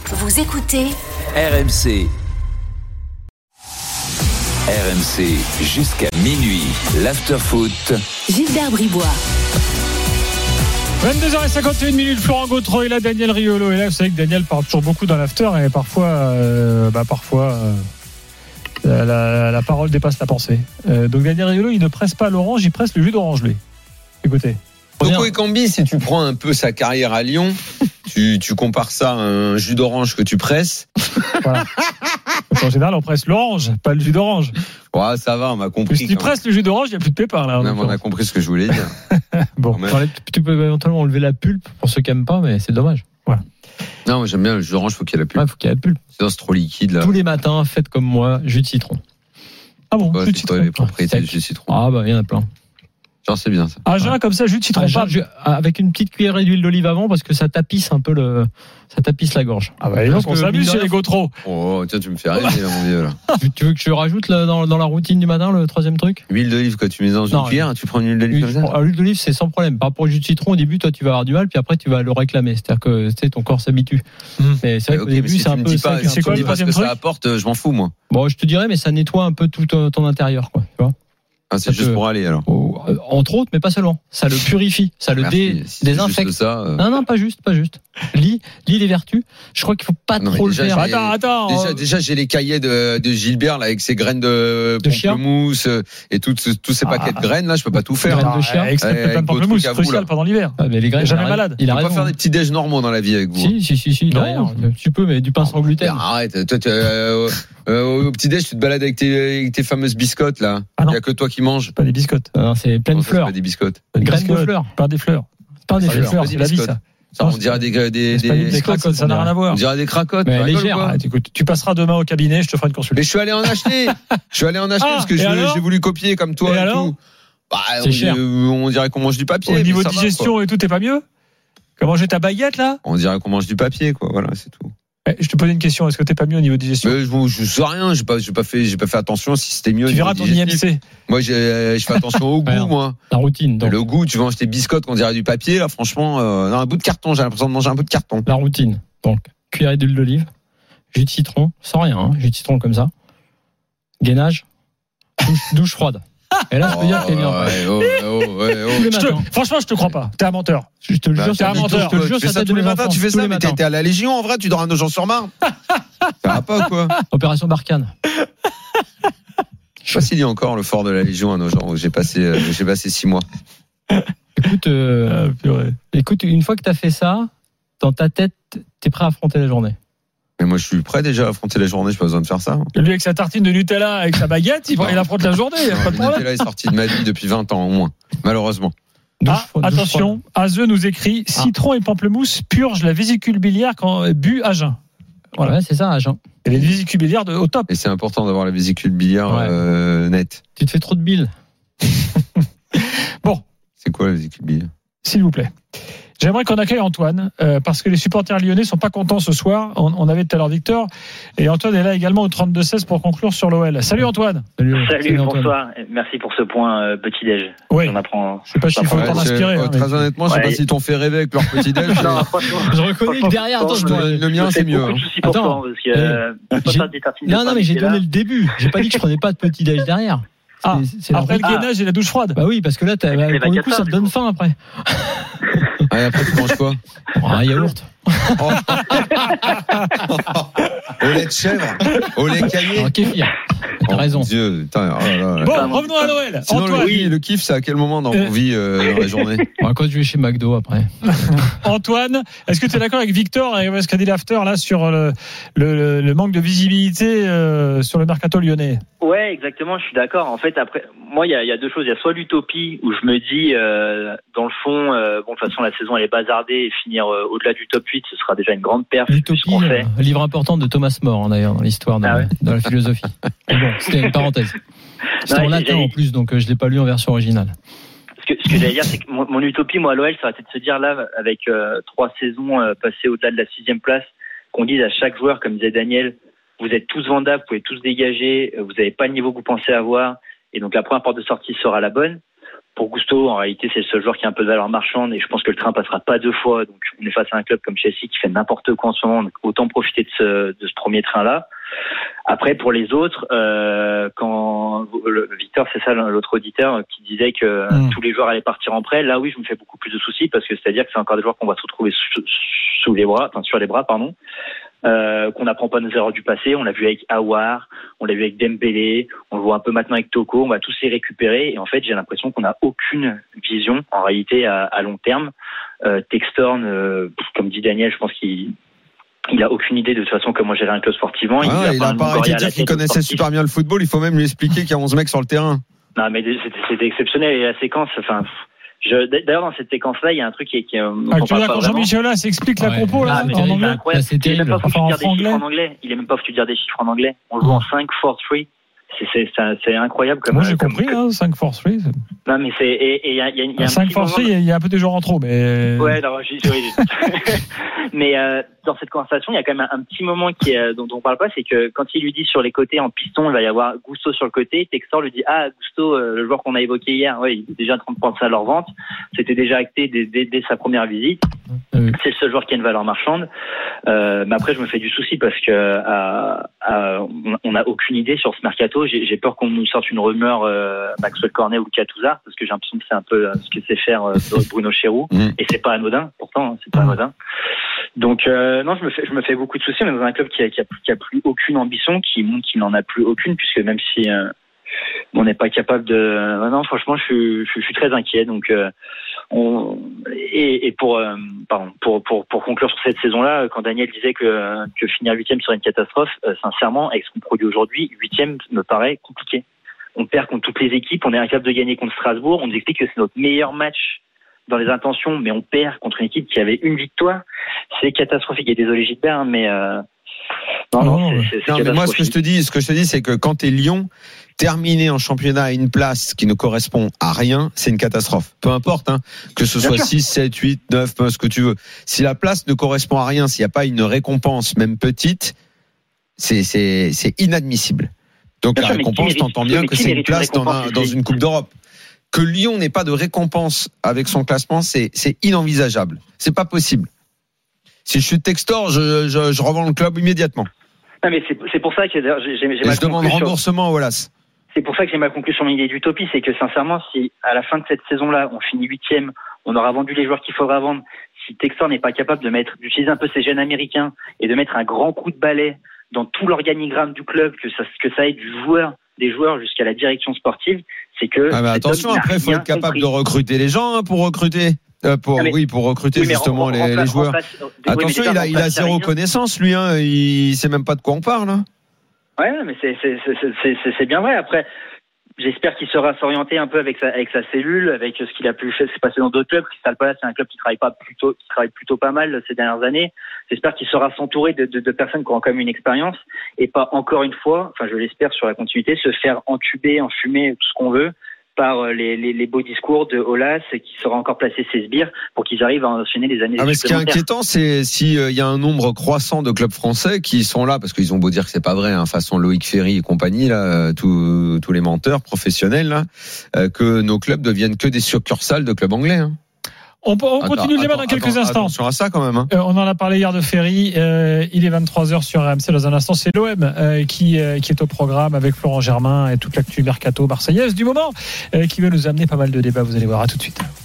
Vous écoutez RMC. RMC jusqu'à minuit. L'after-foot. Gilbert Bribois. 22h51, Florent Gautreau et là Daniel Riolo. Et là, vous savez que Daniel parle toujours beaucoup dans l'after et parfois, la parole dépasse la pensée. Donc Daniel Riolo, il ne presse pas l'orange, il presse le jus d'orange, lui. Écoutez. Toko Ekambi, si tu prends un peu sa carrière à Lyon, tu compares ça à un jus d'orange que tu presses. Voilà. En général, on presse l'orange, pas le jus d'orange. Ouais, ça va, on m'a compris. Si tu presses le jus d'orange, il n'y a plus de pépins là. Non, on a compris ce que je voulais dire. Bon. Tu peux éventuellement enlever la pulpe pour ceux qui n'aiment pas, mais c'est dommage. Voilà. Non, moi j'aime bien le jus d'orange, faut qu'il y ait la pulpe. Ouais, faut qu'il y ait la pulpe. Sinon, c'est trop liquide là. Tous les matins, faites comme moi, jus de citron. Ah bon, Ouais, jus de c'est citron. les propriétés du jus de citron. Ah bah il y en a plein. Genre, c'est bien ça. Ah, genre comme ça, jus de citron. Avec une petite cuillerée d'huile d'olive avant parce que ça tapisse un peu ça tapisse la gorge. Ah bah donc on s'amuse chez les Gautreau. Oh, tiens, tu me fais rêver là, mon vieux là. Tu veux que je rajoute là, dans la routine du matin le troisième truc? Huile d'olive, quoi, tu mets dans une cuillère, tu prends une huile d'olive comme ça. L'huile d'olive c'est sans problème. Par rapport au jus de citron, au début toi tu vas avoir du mal, puis après tu vas le réclamer. C'est-à-dire que ton corps s'habitue. Mais c'est vrai qu'au début c'est un peu. C'est quoi le troisième truc? Ça apporte, je m'en fous moi. Bon, je te dirais, mais ça nettoie un peu tout ton intérieur, quoi. Tu vois. Ah, c'est juste pour aller alors. Entre autres, mais pas seulement. Ça le purifie, ça le désinfecte. Non, pas juste. Lis les vertus. Je crois qu'il faut pas trop le faire. Attends. Déjà, j'ai les cahiers de Gilbert là avec ses graines de pamplemousse et tous ces paquets de graines là. Je peux pas tout faire. Graines de chien. Excepté plein de pamplemousse, crucial pendant l'hiver. Mais les graines, jamais malade. Il a pas faire des petits déj normaux dans la vie avec vous. Si. Derrière, tu peux, mais du pain sans gluten. Arrête. Toi, au petit déj, tu te balades avec tes fameuses biscottes là. Il y a que toi qui manges. Pas des biscottes. C'est plein de fleurs. Pas des biscottes. Graines de fleurs. Pas des fleurs. C'est la vie ça. On dirait des cracottes, ça n'a rien à voir. On dirait des cracottes. Mais légère. Écoute, tu passeras demain au cabinet, je te ferai une consultation. Mais je suis allé en acheter. Parce que j'ai voulu copier comme toi et tout. C'est cher. On dirait qu'on mange du papier. Au niveau digestion et tout, t'es pas mieux? Comment manger ta baguette là? On dirait qu'on mange du papier, quoi. Voilà, c'est tout. Je te posais une question, est-ce que t'es pas mieux au niveau digestion? Je sais rien, j'ai pas fait attention si c'était mieux. Tu verras ton IMC. Moi, je fais attention au goût, moi. La routine. Donc. Le goût, tu manges tes biscottes qu'on dirait du papier, là, franchement, un bout de carton, j'ai l'impression de manger un bout de carton. La routine. Donc, cuillerée d'huile d'olive, jus de citron, sans rien, jus de citron comme ça. Gainage, douche froide. Et là, je peux dire que t'es bien. Franchement, je te crois pas. T'es un menteur. Je te le jure, t'es un menteur. Tu fais ça tous les matins, tu fais ça, mais t'es à la Légion, en vrai, tu dors à Nogent-sur-Marne. Ça va pas, quoi. Opération Barkhane. Je sais pas s'il y a encore le fort de la Légion à Nogent, où j'ai passé 6 mois. Écoute, une fois que t'as fait ça, dans ta tête, t'es prêt à affronter la journée. Mais moi, je suis prêt déjà à affronter la journée, j'ai pas besoin de faire ça. Lui, avec sa tartine de Nutella, avec sa baguette, il affronte la journée, il n'y a pas de problème. Le Nutella est sorti de ma vie depuis 20 ans, au moins. Malheureusement. Attention, Azeux nous écrit citron et pamplemousse purge la vésicule biliaire quand bu à jeun. Voilà, ouais, c'est ça, à jeun. Et les vésicules biliaires au top. Et c'est important d'avoir la vésicule biliaire nette. Tu te fais trop de bile. Bon. C'est quoi la vésicule biliaire? S'il vous plaît. J'aimerais qu'on accueille Antoine, parce que les supporters lyonnais sont pas contents ce soir. On avait tout à l'heure Victor, et Antoine est là également au 32-16 pour conclure sur l'OL. Salut Antoine. Salut, bonsoir. Merci pour ce point petit-déj. Oui. On apprend. Je sais pas s'il faut t'en inspirer. Très honnêtement, je sais pas s'ils t'ont fait rêver avec leur petit-déj. Je reconnais que derrière, attends, le mien c'est mieux. Attends. Non, mais j'ai donné le début. J'ai pas dit que je prenais pas de petit-déj derrière. Après le gainage et la douche froide. Bah oui, parce que là, pour le coup, ça te donne faim après. Et après, tu manges quoi? Un yaourt. Au lait de chèvre, au lait caillé. Un kéfir. T'as raison. Dieu, putain, Bon, revenons à Noël. Sinon, Antoine. le kiff, c'est à quel moment dans vos vies dans la journée? Quand je vais chez McDo après. Antoine, est-ce que tu es d'accord avec Victor et ce qu'a dit l'after là sur le manque de visibilité sur le mercato lyonnais? Ouais, exactement, je suis d'accord. En fait, après, moi, il y a deux choses. Il y a soit l'utopie où je me dis, dans le fond, de toute façon, la saison elle est bazardée et finir au-delà du top 8, ce sera déjà une grande perf. L'utopie, livre important de Thomas More, d'ailleurs, dans l'histoire de la philosophie. Mais bon, c'était une parenthèse. C'était en latin en plus, donc je l'ai pas lu en version originale. Ce que j'allais dire, c'est que mon utopie, moi, à l'OL, ça va être de se dire là, avec 3 saisons passées au-delà de la 6e place, qu'on dise à chaque joueur, comme disait Daniel, vous êtes tous vendables, vous pouvez tous dégager, vous n'avez pas le niveau que vous pensez avoir, et donc la première porte de sortie sera la bonne. pour Gusto, en réalité, c'est le seul joueur qui a un peu de valeur marchande et je pense que le train passera pas 2 fois. Donc, on est face à un club comme Chelsea qui fait n'importe quoi en ce moment. Donc, autant profiter de ce premier train-là. Après, pour les autres, quand Victor, c'est ça, l'autre auditeur, qui disait que tous les joueurs allaient partir en prêt, là, oui, je me fais beaucoup plus de soucis parce que c'est-à-dire que c'est encore des joueurs qu'on va se retrouver sur les bras, qu'on n'apprend pas nos erreurs du passé. On l'a vu avec Aouar, on l'a vu avec Dembélé, on le voit un peu maintenant avec Toko. On va tous les récupérer et en fait, j'ai l'impression qu'on n'a aucune vision en réalité à long terme. Textorn, comme dit Daniel, je pense qu'il a aucune idée de toute façon comment gérer un club sportivement. Il a pas arrêté de dire qu'il connaissait super bien le football. Il faut même lui expliquer qu'il y a 11 mecs sur le terrain. Non, mais c'était exceptionnel et la séquence, d'ailleurs, dans cette séquence-là, il y a un truc qui est quand Jean-Michel Aulas explique la compo, là, en anglais. Il est même pas foutu de dire des chiffres en anglais. Il est même pas foutu de dire des chiffres en anglais. On joue en 5-4-3. C'est incroyable comme. Moi, j'ai compris, 5-4-3. Non, mais il y a un 5-4-3, il y a un peu des joueurs en trop, mais. Ouais, alors, mais, dans cette conversation, il y a quand même un petit moment dont on parle pas, c'est que quand il lui dit sur les côtés en piston, il va y avoir Gusto sur le côté, Textor lui dit, Gusto, le joueur qu'on a évoqué hier, ouais, il est déjà en train de penser à leur vente. C'était déjà acté dès sa première visite. C'est le seul joueur qui a une valeur marchande. Mais après, je me fais du souci parce que, on n'a aucune idée sur ce mercato. J'ai peur qu'on nous sorte une rumeur, Maxwell Cornet ou Gattuso, parce que j'ai l'impression que c'est un peu ce que sait faire Bruno Chéroux. Et c'est pas anodin, pourtant, c'est pas anodin. Donc non, je me fais beaucoup de soucis. On est dans un club qui a plus aucune ambition, qui montre qu'il n'en a plus aucune, puisque même si on n'est pas capable de. Non, franchement, je suis très inquiet. Donc pour conclure sur cette saison-là, quand Daniel disait que finir 8e serait une catastrophe, sincèrement, avec ce qu'on produit aujourd'hui, 8e me paraît compliqué. On perd contre toutes les équipes, on est incapable de gagner contre Strasbourg. On nous explique que c'est notre meilleur match dans les intentions, mais on perd contre une équipe qui avait une victoire. C'est catastrophique. Et désolé Gilbert, mais non, mais moi ce que je te dis, c'est que quand t'es Lyon, terminer en championnat à une place qui ne correspond à rien, c'est une catastrophe. Peu importe, que ce soit 6, 7, 8, 9, ce que tu veux. Si la place ne correspond à rien, s'il n'y a pas une récompense, même petite, c'est inadmissible. Donc la récompense, t'entends bien que c'est une place dans une Coupe d'Europe. Que Lyon n'ait pas de récompense avec son classement, c'est inenvisageable. C'est pas possible. Si je suis Textor, je revends le club immédiatement. Non, mais c'est pour ça que je demande remboursement à Wallace. C'est pour ça que j'ai ma conclusion sur l'idée d'utopie, c'est que sincèrement, si à la fin de cette saison-là, on finit 8e, on aura vendu les joueurs qu'il faudra vendre. Si Textor n'est pas capable d'utiliser un peu ses jeunes américains et de mettre un grand coup de balai dans tout l'organigramme du club, que ça aide des joueurs jusqu'à la direction sportive, c'est que. Ah, mais attention, après, il faut être capable de recruter les gens pour recruter. Pour recruter justement les joueurs. Attention, il a zéro connaissance, lui. Il sait même pas de quoi on parle. Ouais, mais c'est bien vrai. Après, j'espère qu'il saura s'orienter un peu avec sa cellule, avec ce qu'il a pu faire, c'est passé dans d'autres clubs. Crystal Palace, c'est un club qui travaille plutôt pas mal ces dernières années. J'espère qu'il saura s'entourer de personnes qui ont quand même une expérience et pas encore une fois, enfin je l'espère sur la continuité, se faire entuber, enfumer, tout ce qu'on veut, par les beaux discours de Aulas qui saura encore placer ses sbires pour qu'ils arrivent à enchaîner les années. Mais ce qui est inquiétant, c'est s'il y a un nombre croissant de clubs français qui sont là, parce qu'ils ont beau dire que c'est pas vrai, façon Loïc Ferry et compagnie, là, tous les menteurs professionnels, là, que nos clubs deviennent que des succursales de clubs anglais. On continue le débat dans quelques instants. Attention à ça quand même. On en a parlé hier de Ferry. Il est 23h sur RMC. Dans un instant, c'est l'OM qui est au programme avec Florent Germain et toute l'actu mercato marseillaise du moment qui veut nous amener pas mal de débats. Vous allez voir. À tout de suite.